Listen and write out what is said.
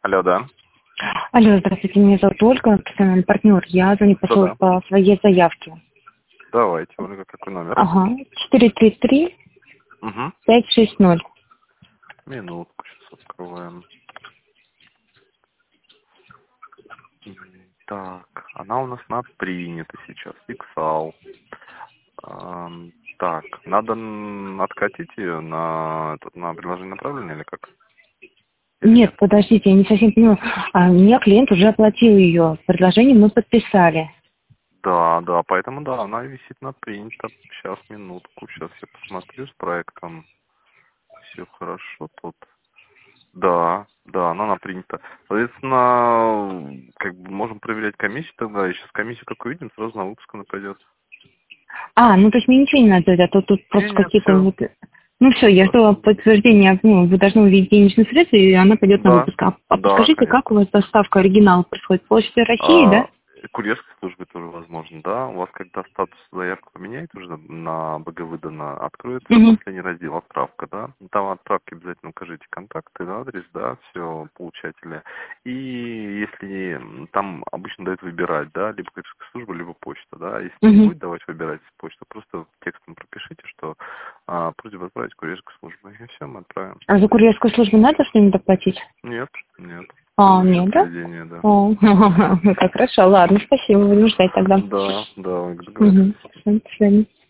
Алло, да. Алло, здравствуйте, меня зовут Ольга, профессиональный партнер. Я звоню Да-да. по своей заявке. Давайте, Ольга, какой номер? Ага, 433 Угу. 560. Минутку, сейчас открываем. Так, она у нас на принята сейчас, Иксал. Так, надо откатить ее на приложение направление или как? Или Нет, нет? подождите, я не совсем поняла. Мне клиент уже оплатил ее. Предложение мы подписали. Да, да, поэтому да, она висит на принято. Сейчас, минутку, сейчас я посмотрю с проектом. Все хорошо тут. Да, да, она принята. Соответственно, как бы можем проверять комиссию тогда. И сейчас комиссию как увидим, сразу на выпуск она пойдет. Ну то есть мне ничего не надо делать, а то тут просто Нет, какие-то все. вот... Ну все, я жду подтверждения, вы должны увидеть денежные средства, и она пойдет на Да, выпуск. А да, подскажите, как у конечно. вас доставка оригинала происходит? Почта России, да? А, курьерской службы тоже возможно, да. У вас когда статус заявки поменяет уже на БГ выдано, откроется Угу. последний раздел «Отправка», да. Там в отправке обязательно укажите контакты, да, адрес, да, все, получателя. И если там обычно дают выбирать, да, либо курьерская служба, либо почта, да. Если не Угу. будет давать выбирать почту, просто текстом пропишите, что просьба отправить курьерскую службу. И все, мы отправим. А за курьерскую службу надо что-нибудь оплатить? Нет, нет. Это за счет Нет, да? заведения, да. О, как хорошо. Ладно, спасибо. Будем ждать тогда. Да, да, Угу. договорились. До свидания.